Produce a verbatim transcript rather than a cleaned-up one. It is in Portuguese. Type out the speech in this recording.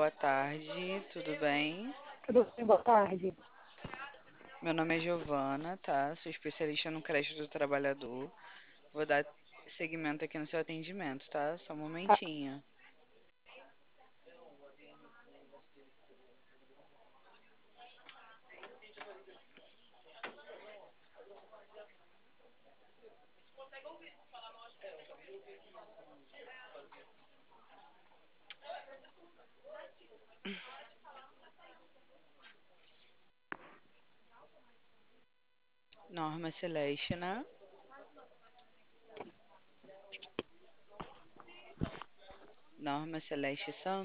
boa tarde, tudo bem? Tudo bem, boa tarde. Meu nome é Giovana, tá? Sou especialista no crédito do trabalhador. Vou dar seguimento aqui no seu atendimento, tá? Só um Tá. momentinho. Norma Celeste, né? Norma Celeste Santos.